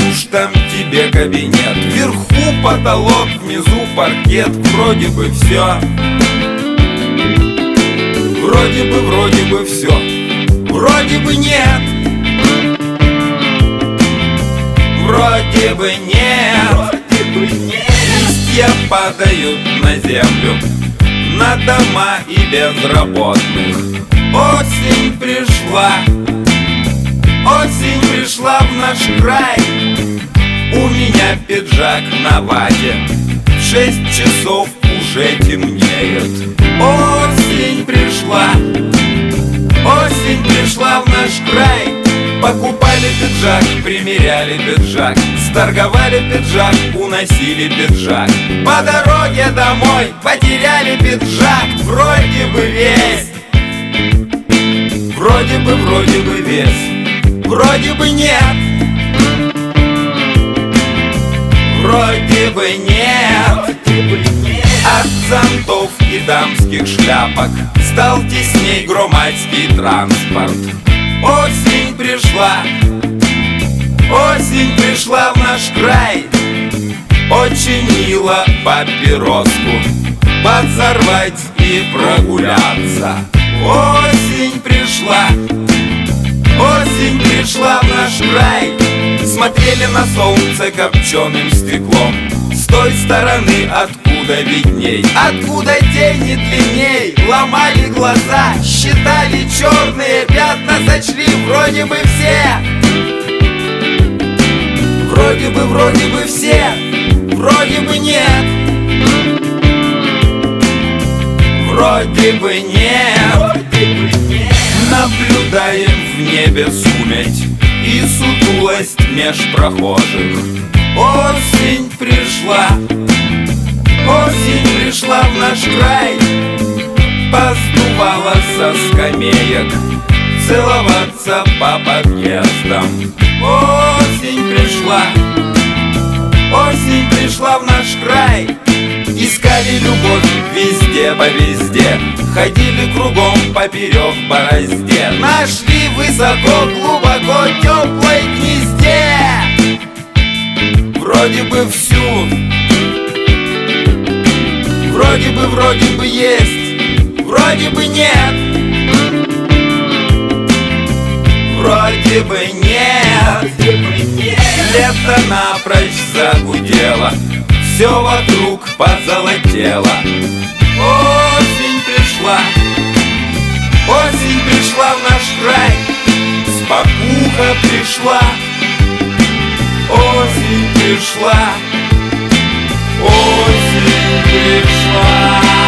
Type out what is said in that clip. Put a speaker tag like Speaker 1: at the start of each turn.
Speaker 1: уж там тебе кабинет. Вверху потолок, внизу паркет. Вроде бы все. Вроде бы все. Вроде бы нет. Вроде бы нет. Листья падают на землю, на дома и безработных. Осень пришла в наш край. У меня пиджак на вате, в 6 часов уже темнеет. Осень пришла в наш край. Покупали пиджак, примеряли пиджак, сторговали пиджак, уносили пиджак. По дороге домой потеряли пиджак. Вроде бы весь, вроде бы весь, вроде бы нет. Вроде бы нет. От зонтов и дамских шляпок стал тесней громадский транспорт. Осень пришла в наш край. Очень мило папироску подзорвать и прогуляться. Осень пришла в наш край. Смотрели на солнце копченым стеклом, с той стороны, откуда видней, откуда тени длинней. Ломали глаза, считали черные пятна, сочли вроде бы все. Вроде бы все, вроде бы нет. Вроде бы нет. Наблюдаем в небе сумять и сутулость меж прохожих. Осень пришла в наш край. Поздувала со скамеек целоваться по подъездам. Осень пришла в наш край. Искали любовь везде по везде, ходили кругом поперек борозде. Нашли высоко, глубоко, теплой гнезде. Вроде бы всю, вроде бы есть, вроде бы нет. Вроде бы нет. Лето напрочь загудело, все вокруг позолотело. Осень пришла в наш край. Спокуха пришла. Осень пришла. Осень пришла.